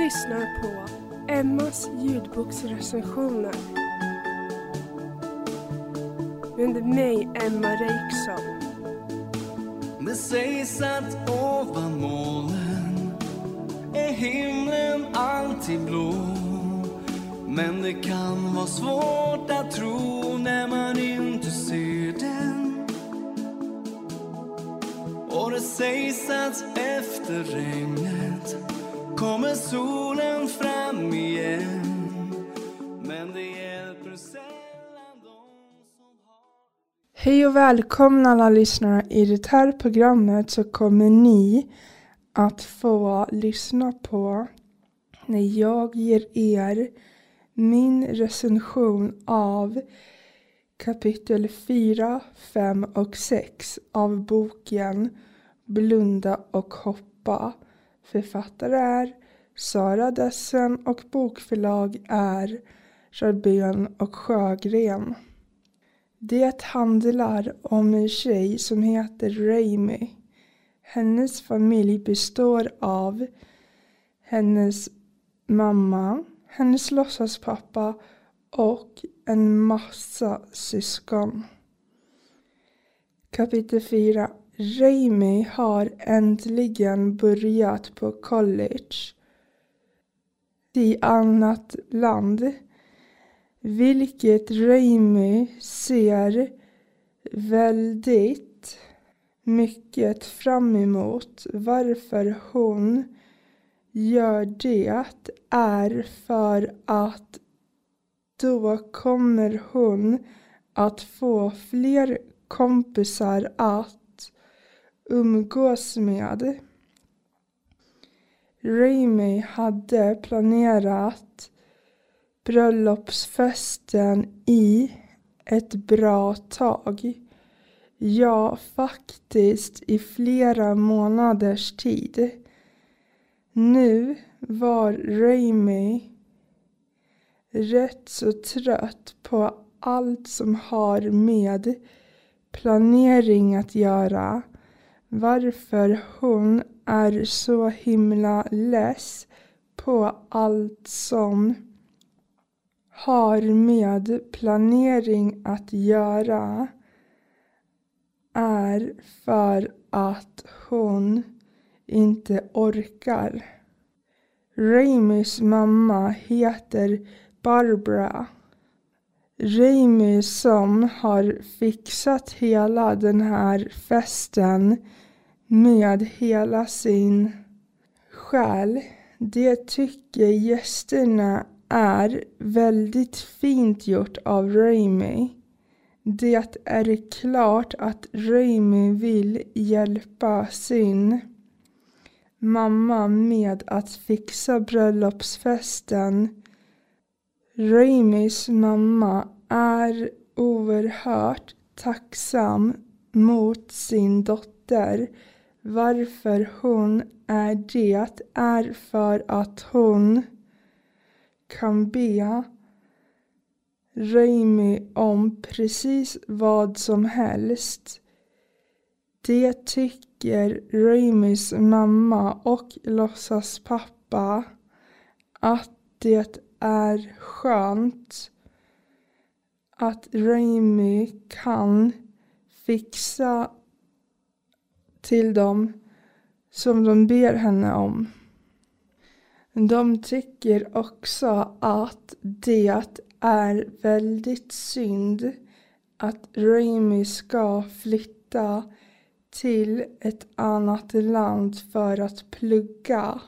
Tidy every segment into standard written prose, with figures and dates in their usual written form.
lyssnar på Emmas ljudboksrecensioner. Med mig, Emma Reiksson. Det sägs att ovan molnen är himlen alltid blå. Men det kan vara svårt att tro när man inte ser den. Och det sägs att efter regnet kommer solen fram igen. Men det hjälper sällan de som har... Hej och välkomna alla lyssnare. I det här programmet så kommer ni att få lyssna på när jag ger er min recension av kapitel 4, 5 och 6 av boken Blunda och hoppa. Författare är Sara Dessen och bokförlag är Rabén och Sjögren. Det handlar om en tjej som heter Raimi. Hennes familj består av hennes mamma, hennes låtsaspappa och en massa syskon. Kapitel 4. Raimi har äntligen börjat på college i annat land, vilket Raimi ser väldigt mycket fram emot. Varför hon gör det är för att då kommer hon att få fler kompisar att umgås med. Raimi hade planerat bröllopsfesten i ett bra tag. Ja, faktiskt i flera månaders tid. Nu var Raimi rätt så trött på allt som har med planering att göra. Varför hon är så himla less på allt som har med planering att göra är för att hon inte orkar. Raimis mamma heter Barbara. Raimi som har fixat hela den här festen med hela sin själ. Det tycker gästerna är väldigt fint gjort av Raimi. Det är klart att Raimi vill hjälpa sin mamma med att fixa bröllopsfesten. Raimis mamma är oerhört tacksam mot sin dotter. Varför hon är det är för att hon kan be Raimi om precis vad som helst. Det tycker Raimis mamma och låtsaspappa att det är skönt att Raimi kan fixa till dem som de ber henne om. De tycker också att det är väldigt synd att Raimi ska flytta till ett annat land för att plugga.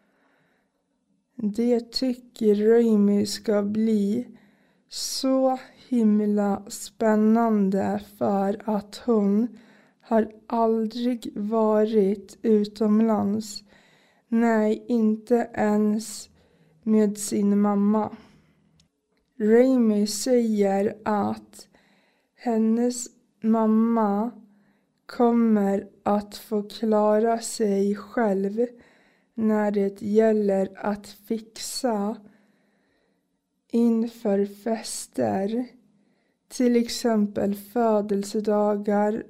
Det tycker Raimi ska bli så himla spännande för att hon har aldrig varit utomlands. Nej, inte ens med sin mamma. Raimi säger att hennes mamma kommer att få klara sig själv när det gäller att fixa inför fester. Till exempel födelsedagar,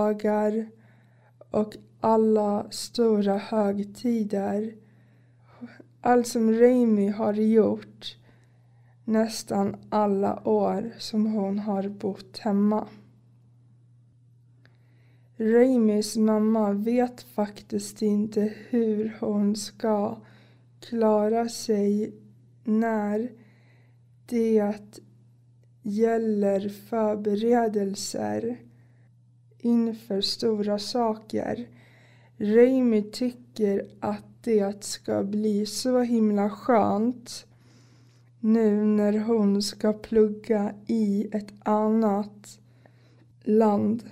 bröllopsdagar och alla stora högtider. allt som Remi har gjort nästan alla år som hon har bott hemma. Remis mamma vet faktiskt inte hur hon ska klara sig när det gäller förberedelser inför stora saker. Remi tycker att det ska bli så himla skönt nu när hon ska plugga i ett annat land.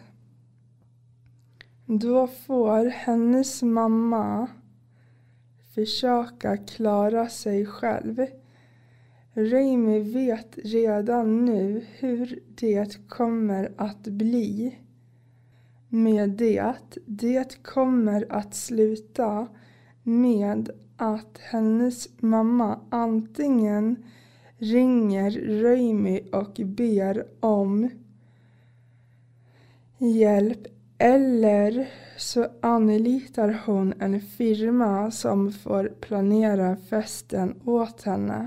Då får hennes mamma försöka klara sig själv. Remi vet redan nu hur det kommer att bli. Med det kommer att sluta med att hennes mamma antingen ringer Remi och ber om hjälp, eller så anlitar hon en firma som får planera festen åt henne.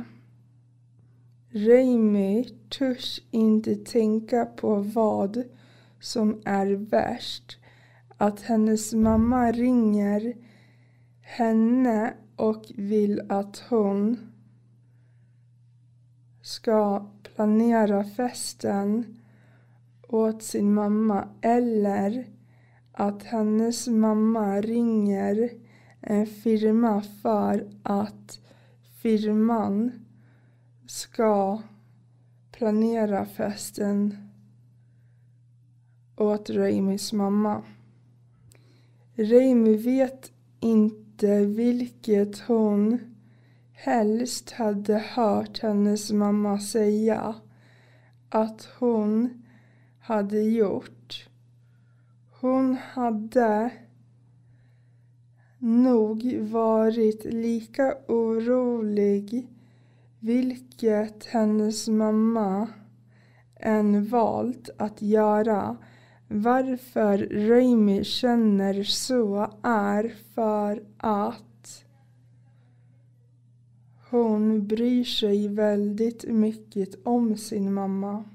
Remi törs inte tänka på vad som är värst. Att hennes mamma ringer henne och vill att hon ska planera festen åt sin mamma, eller att hennes mamma ringer en firma för att firman ska planera festen åt Remis mamma. Remi vet inte vilket hon helst hade hört hennes mamma säga att hon hade gjort. Hon hade nog varit lika orolig vilket hennes mamma än valt att göra. Varför Remi känner så är för att hon bryr sig väldigt mycket om sin mamma.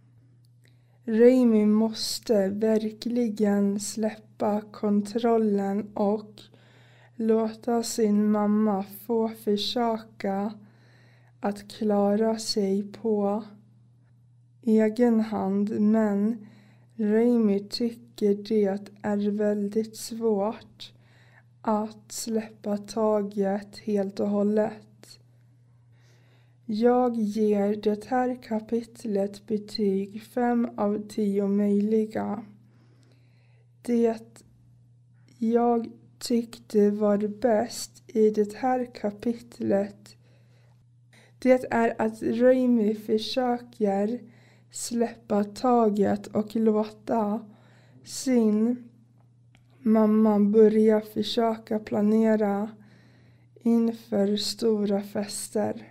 Remi måste verkligen släppa kontrollen och låta sin mamma få försöka att klara sig på egen hand, men Remi tycker det är väldigt svårt att släppa taget helt och hållet. Jag ger det här kapitlet betyg 5 av 10 möjliga. Det jag tyckte var bäst i det här kapitlet, det är att Remi försöker släppa taget och låta sin mamma börja försöka planera inför stora fester.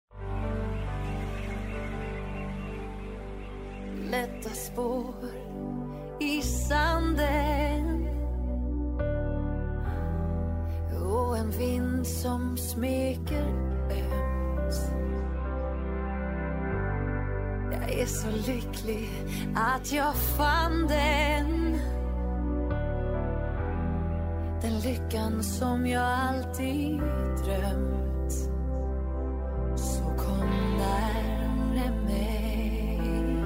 Lätta spår i sanden och en vind som smeker ömt. Jag är så lycklig att jag fann den lyckan som jag alltid drömt. Så kom närmare mig,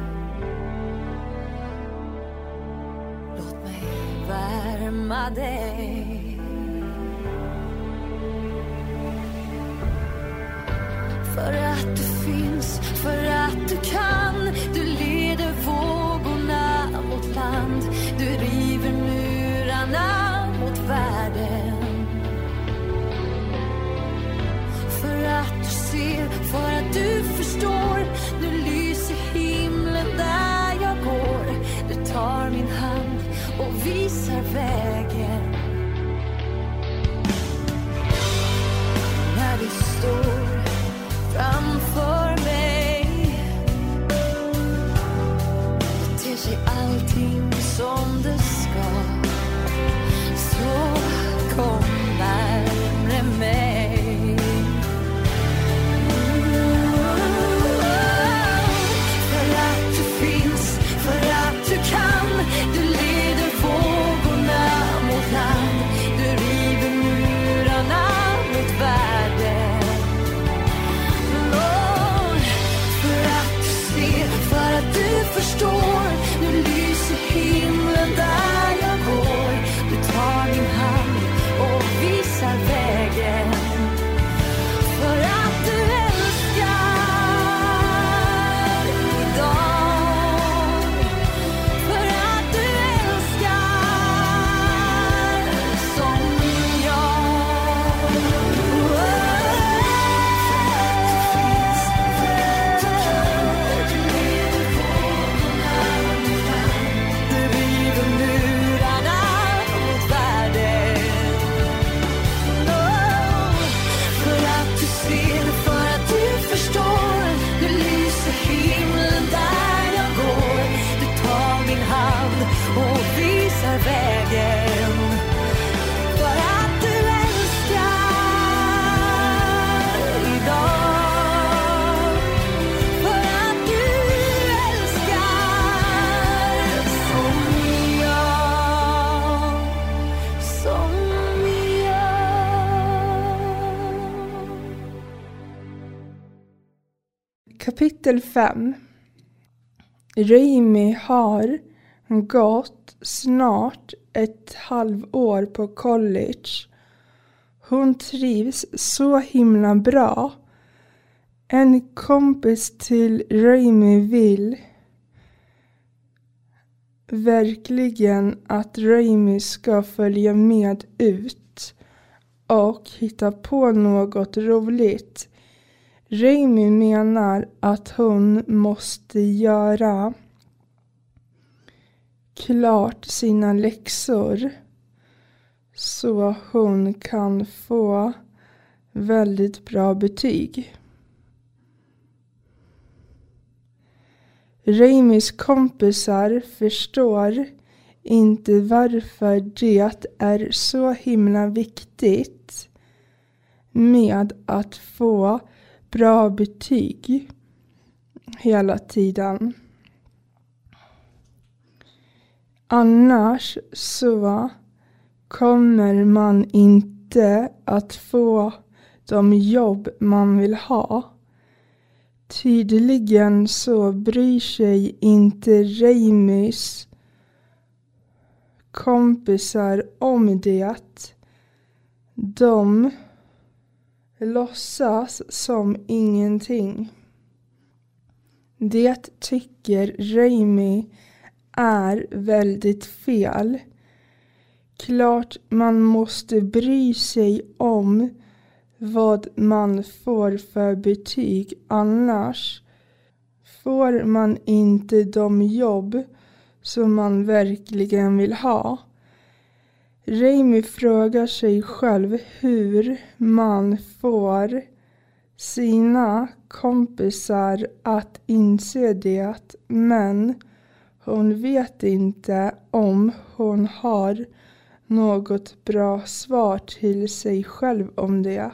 låt mig värma dig. För att du finns, för att du kan. Du leder vågorna mot land. Du river murarna mot världen. För att du ser, för att du förstår. Nu lyser himlen där jag går. Du tar min hand och visar vägen. När du står framför förstår. Nu lyser himlen där jag går. Du tar min hand och visar vägen. För att du älskar idag. För att du älskar som jag. Du river murarna mot världen. För att du ser, för att du förstår. Nu lyser himlen där jag går. Du tar min hand och visar vägen. För att du älskar idag. För att du älskar som jag. Som jag. Kapitel 5. Remi har gått snart ett halvår på college. Hon trivs så himla bra. En kompis till Remi vill verkligen att Remi ska följa med ut och hitta på något roligt. Remi menar att hon måste göra klart sina läxor så hon kan få väldigt bra betyg. Remis kompisar förstår inte varför det är så himla viktigt med att få bra betyg hela tiden. Annars så kommer man inte att få de jobb man vill ha. Tydligen så bryr sig inte Remis kompisar om det. De låtsas som ingenting. Det tycker Remi är väldigt fel. Klart man måste bry sig om vad man får för betyg, annars får man inte de jobb som man verkligen vill ha. Remi frågar sig själv hur man får sina kompisar att inse det, men hon vet inte om hon har något bra svar till sig själv om det.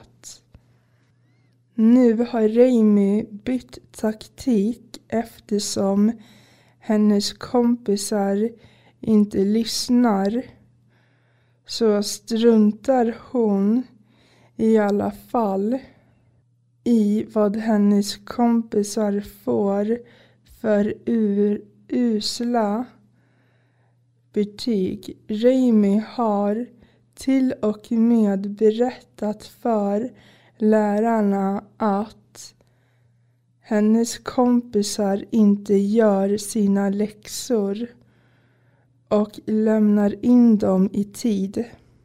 Nu har Remi bytt taktik eftersom hennes kompisar inte lyssnar. Så struntar hon i alla fall i vad hennes kompisar får för usla betyg. Remi har till och med berättat för lärarna att hennes kompisar inte gör sina läxor och lämnar in dem i tid.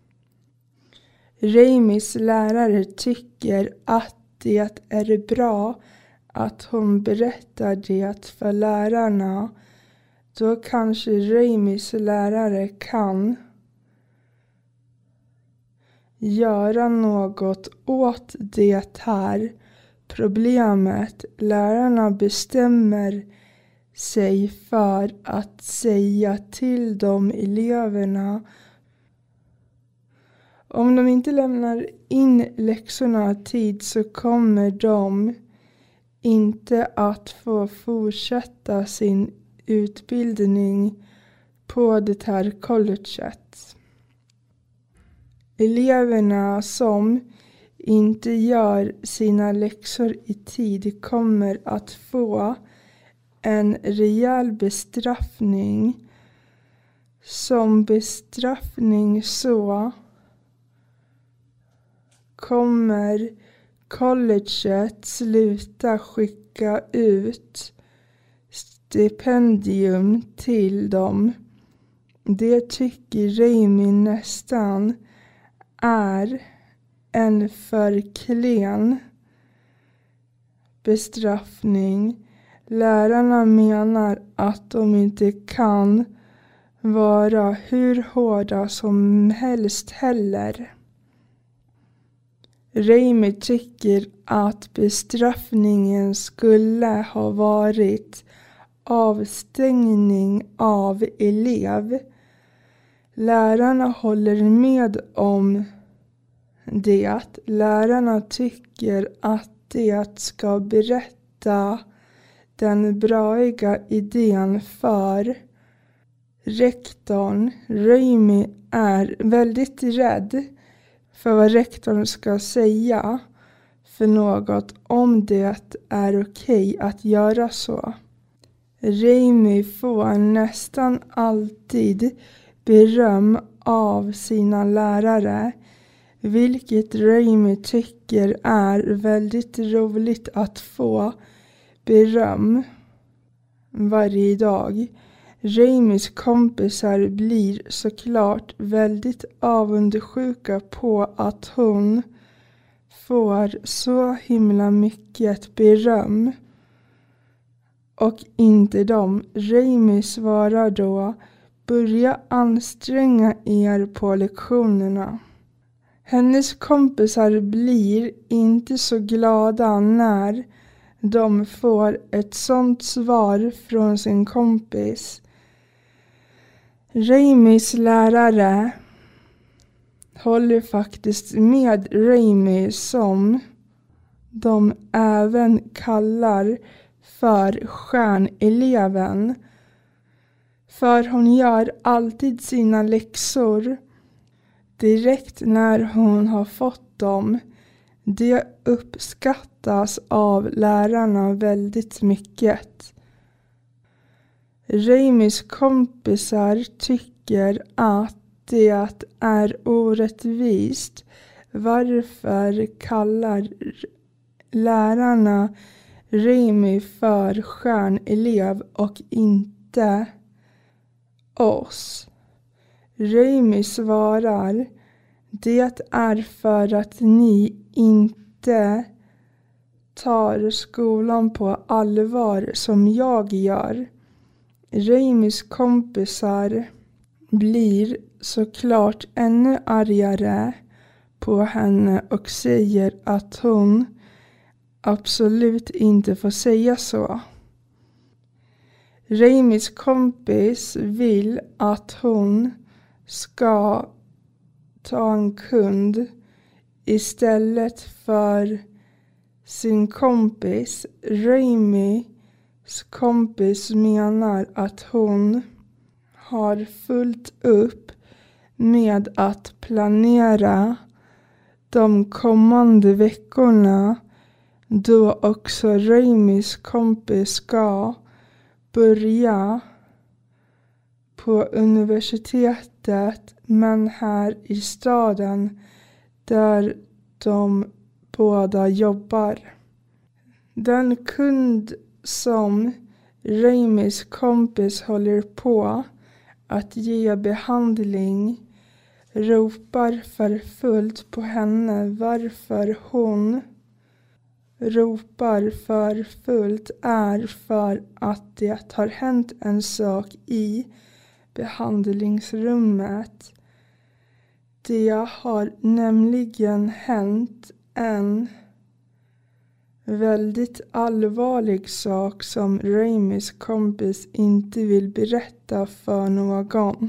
Remis lärare tycker att det är bra att hon berättar det för lärarna. Då kanske Remis lärare kan göra något åt det här problemet. Lärarna bestämmer sig för att säga till de eleverna om de inte lämnar in läxorna i tid så kommer de inte att få fortsätta sin utbildning på det här colleget. Eleverna som inte gör sina läxor i tid kommer att få en rejäl bestraffning. Som bestraffning så kommer colleget sluta skicka ut stipendium till dem. Det tycker Rami nästan är en för klen bestraffning. Lärarna menar att de inte kan vara hur hårda som helst heller. Rami tycker att bestraffningen skulle ha varit avstängning av elev. Lärarna håller med om det. Lärarna tycker att det ska berätta den braiga idén för rektorn. Rami är väldigt rädd för vad rektorn ska säga för något om det är okej att göra så. Rami får nästan alltid beröm av sina lärare, vilket Rami tycker är väldigt roligt att få beröm varje dag. Ramis kompisar blir såklart väldigt avundsjuka på att hon får så himla mycket beröm. Och inte de. Rami svarar då: börja anstränga er på lektionerna. Hennes kompisar blir inte så glada när de får ett sånt svar från sin kompis. Ramis lärare håller faktiskt med Rami, som de även kallar för stjärneleven. För hon gör alltid sina läxor direkt när hon har fått dem. Det uppskattas av lärarna väldigt mycket. Ramis kompisar tycker att det är orättvist. Varför kallar lärarna Rami för stjärnelev och inte oss? Rami svarar: det är för att ni inte tar skolan på allvar som jag gör. Ramis kompisar blir såklart ännu argare på henne och säger att hon absolut inte får säga så. Ramis kompis vill att hon ska ta en kund istället för sin kompis. Ramis kompis menar att hon har fullt upp med att planera de kommande veckorna, då också Ramis kompis ska börja på universitetet, men här i staden där de båda jobbar. Den kund som Ramis kompis håller på att ge behandling ropar för fullt på henne. Varför hon ropar för fullt är för att det har hänt en sak i behandlingsrummet. Det har nämligen hänt en väldigt allvarlig sak som Ramis kompis inte vill berätta för någon.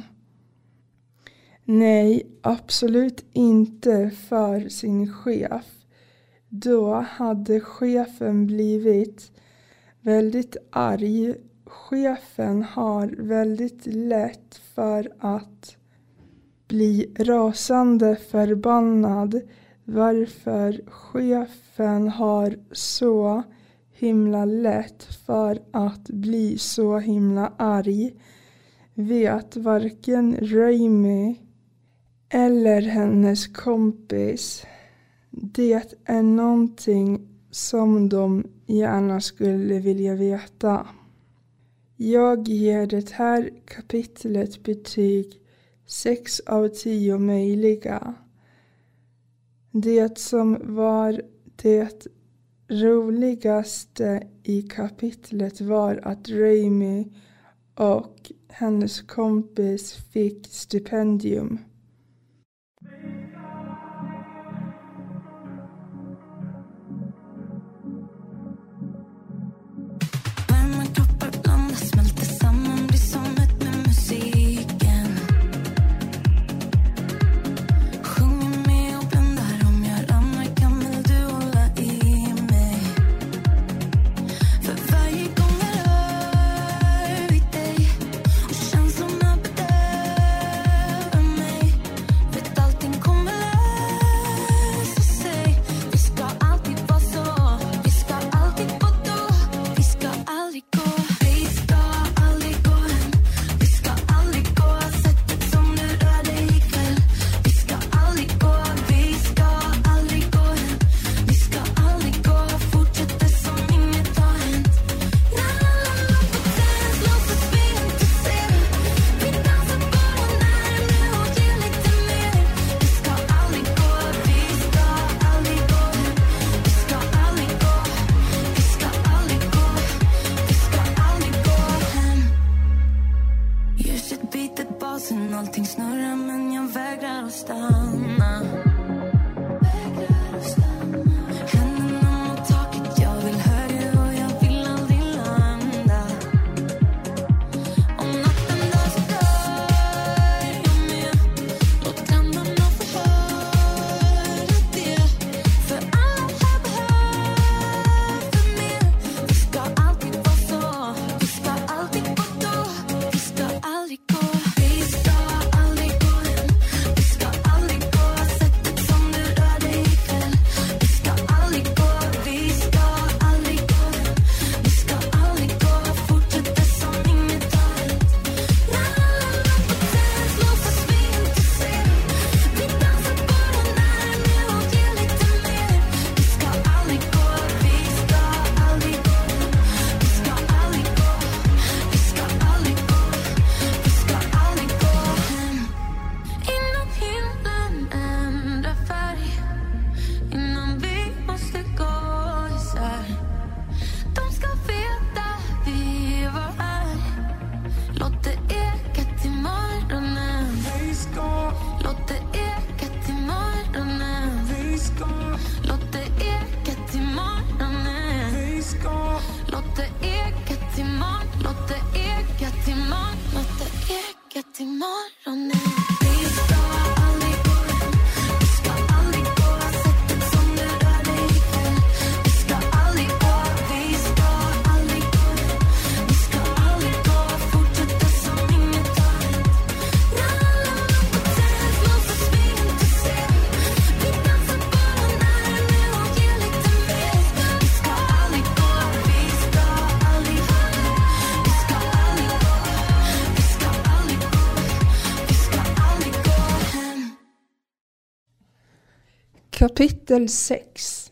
Nej, absolut inte för sin chef. Då hade chefen blivit väldigt arg. Chefen har väldigt lätt för att bli rasande förbannad. Varför chefen har så himla lätt för att bli så himla arg vet varken Rami eller hennes kompis. Det är någonting som de gärna skulle vilja veta. Jag ger det här kapitlet betyg 6 av 10 möjliga. Det som var det roligaste i kapitlet var att Rami och hennes kompis fick stipendium. Allting snurrar men jag vägrar att stanna. Händerna mot taket, jag vill höra och jag vill aldrig landa. Om natten där så dör jag med. Låt grannarna få höra det. För alla här behöver mer. Vi ska alltid vara så. Vi ska alltid gå då. Vi ska aldrig gå. Kapitel 6.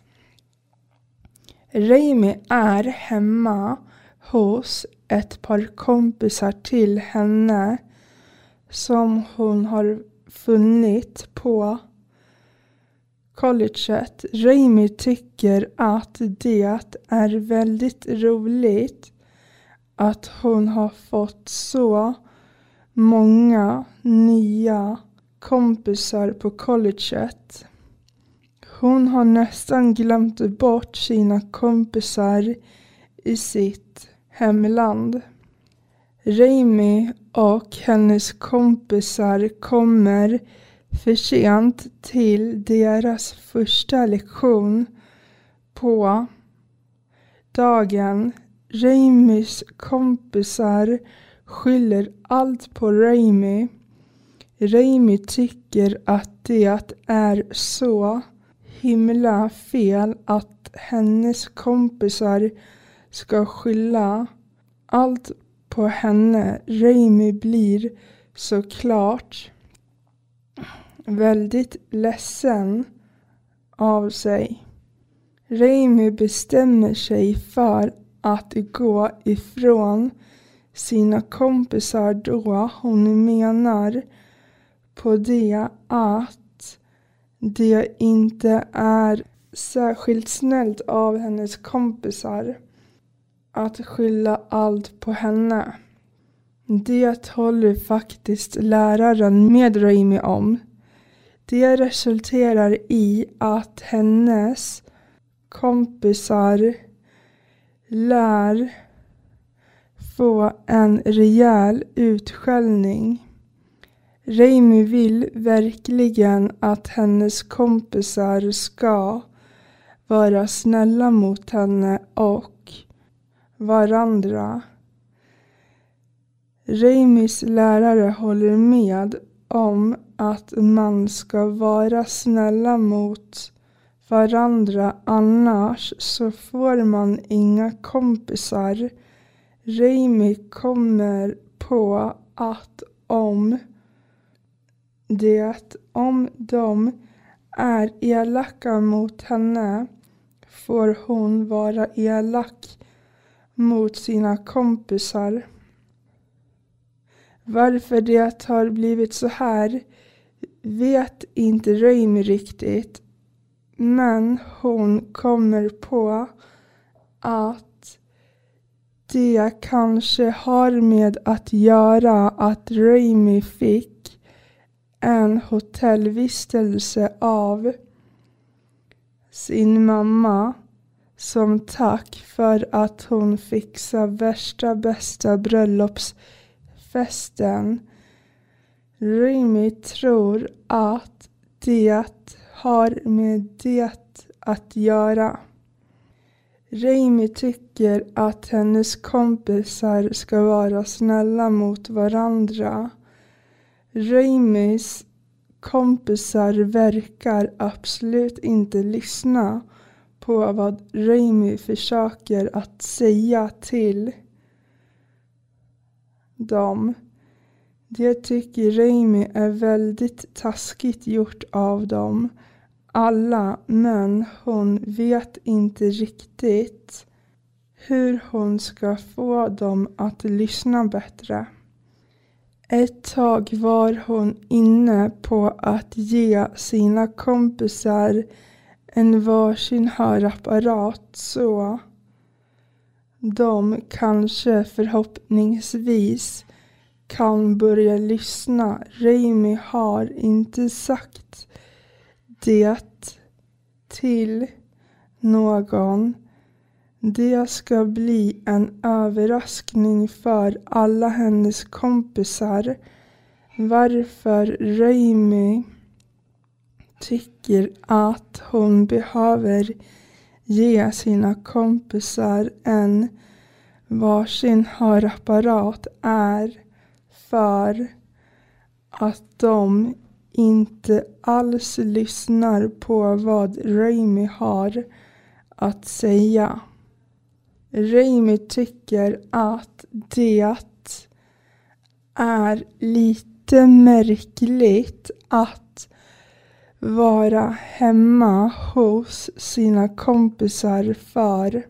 Rami är hemma hos ett par kompisar till henne som hon har funnit på colleget. Rami tycker att det är väldigt roligt att hon har fått så många nya kompisar på colleget. Hon har nästan glömt bort sina kompisar i sitt hemland. Rami och hennes kompisar kommer för sent till deras första lektion på dagen. Ramis kompisar skyller allt på Rami. Rami tycker att det är så himla fel att hennes kompisar ska skylla allt på henne. Rami blir såklart väldigt ledsen av sig. Rami bestämmer sig för att gå ifrån sina kompisar då hon menar på det att det inte är särskilt snällt av hennes kompisar att skylla allt på henne. Det håller faktiskt läraren med Rami om. Det resulterar i att hennes kompisar lär få en rejäl utskällning. Rami vill verkligen att hennes kompisar ska vara snälla mot henne och varandra. Ramis lärare håller med om att man ska vara snälla mot varandra, annars så får man inga kompisar. Rami kommer på att om de är elaka mot henne får hon vara elak mot sina kompisar. Varför det har blivit så här vet inte Rami riktigt. Men hon kommer på att det kanske har med att göra att Rami fick en hotellvistelse av sin mamma som tack för att hon fixade värsta bästa bröllopsfesten. Rami tror att det har med det att göra. Rami tycker att hennes kompisar ska vara snälla mot varandra. Ramis kompisar verkar absolut inte lyssna på vad Rami försöker att säga till dem. Det tycker Rami är väldigt taskigt gjort av dem alla, men hon vet inte riktigt hur hon ska få dem att lyssna bättre. Ett tag var hon inne på att ge sina kompisar en varsin hörapparat så de kanske förhoppningsvis kan börja lyssna. Rami har inte sagt det till någon. Det ska bli en överraskning för alla hennes kompisar. Varför Rami tycker att hon behöver ge sina kompisar en varsin hörapparat är för att de inte alls lyssnar på vad Rami har att säga. Rami tycker att det är lite märkligt att vara hemma hos sina kompisar för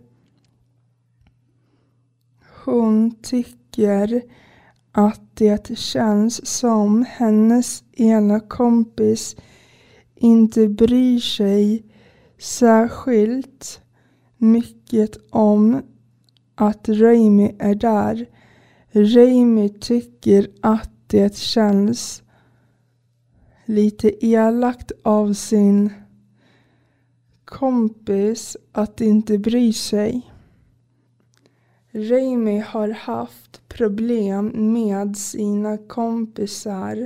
hon tycker att det känns som hennes ena kompis inte bryr sig särskilt mycket om att Rami är där. Rami tycker att det känns lite elakt av sin kompis att inte bry sig. Rami har haft problem med sina kompisar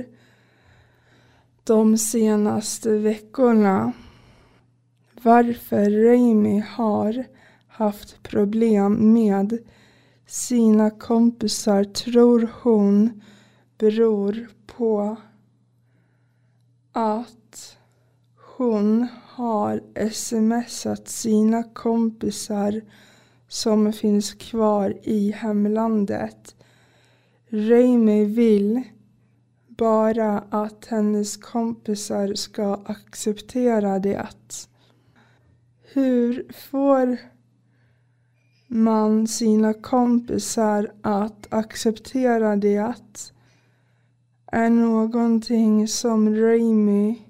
de senaste veckorna. Varför Rami har haft problem med sina kompisar tror hon beror på att hon har smsat sina kompisar som finns kvar i hemlandet. Remi vill bara att hennes kompisar ska acceptera det. Hur får man sina kompisar att acceptera det? Är någonting som Remi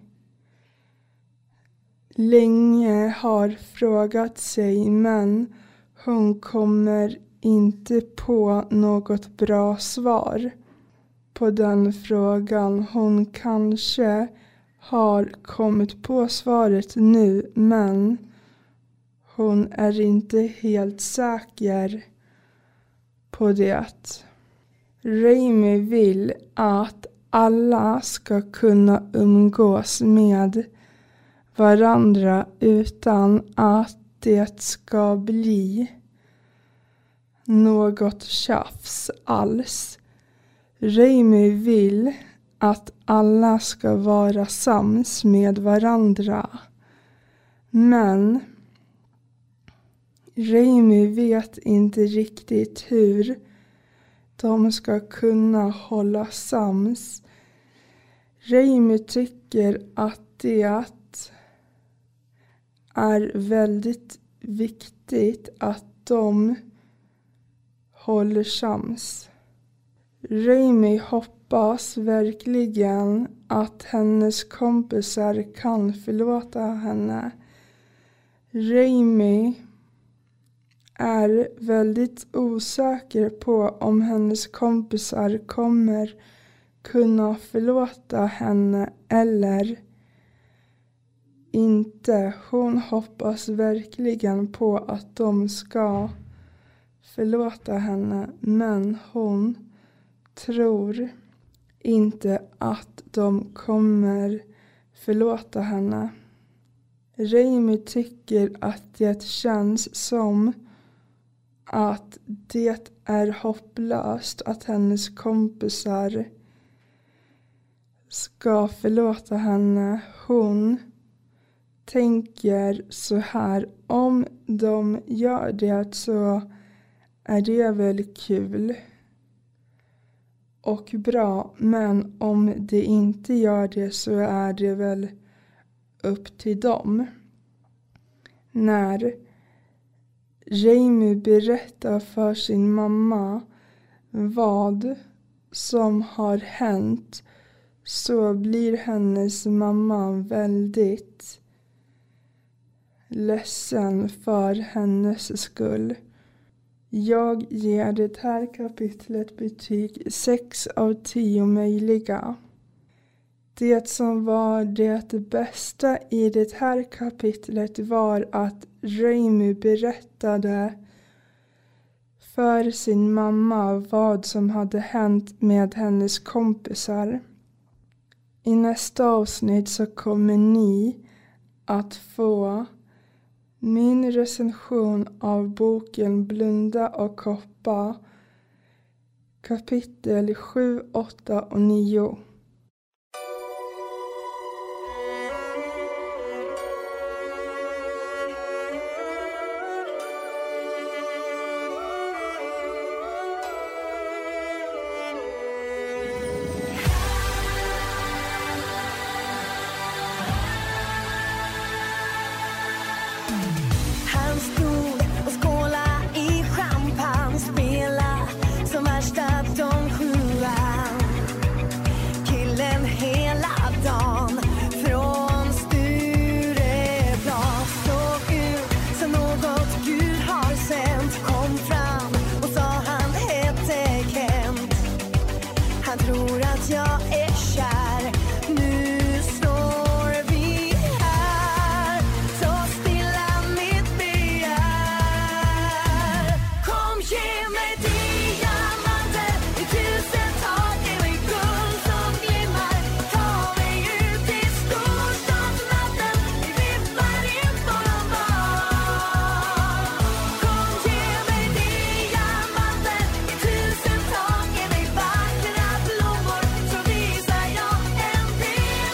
länge har frågat sig, men hon kommer inte på något bra svar på den frågan. Hon kanske har kommit på svaret nu, men hon är inte helt säker på det. Remi vill att alla ska kunna umgås med varandra utan att det ska bli något tjafs alls. Remi vill att alla ska vara sams med varandra. Men Remi vet inte riktigt hur de ska kunna hålla sams. Remi tycker att det är väldigt viktigt att de håller sams. Remi hoppas verkligen att hennes kompisar kan förlåta henne. Remi är väldigt osäker på om hennes kompisar kommer kunna förlåta henne eller inte. Hon hoppas verkligen på att de ska förlåta henne, men hon tror inte att de kommer förlåta henne. Remi tycker att det känns som att det är hopplöst att hennes kompisar ska förlåta henne. Hon tänker så här: om de gör det så är det väl kul och bra, men om de inte gör det så är det väl upp till dem. När Remi berättar för sin mamma vad som har hänt så blir hennes mamma väldigt ledsen för hennes skull. Jag ger det här kapitlet betyg 6 av 10 möjliga. Det som var det bästa i det här kapitlet var att Remi berättade för sin mamma vad som hade hänt med hennes kompisar. I nästa avsnitt så kommer ni att få min recension av boken Blunda och hoppa, kapitel 7, 8 och 9. Han stod och skåla i champagne, spela som värsta Don Juan. Killen hela dagen från Stureplan såg ut som något Gud har sänt. Kom fram och sa han hette Kent. Han tror att jag är kär. Nu står vi här, så stilla mitt begär. Kom ge mig diamanter i 1000 tak, ge mig guld som glimmar. Ta mig ut i storstadsnatten, vi vippar in på någon bar. Kom ge mig diamanter i 1000 tak, ge mig vackra blommor, så visar jag en del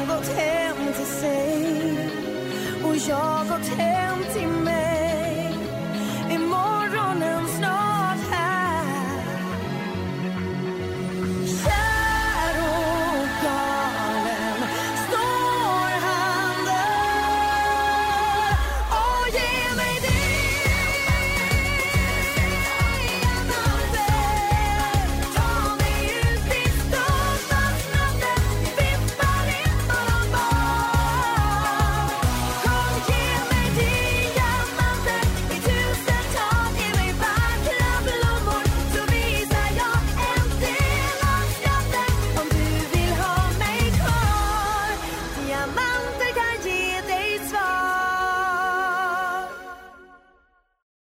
gått hem till sig och jag gått hem till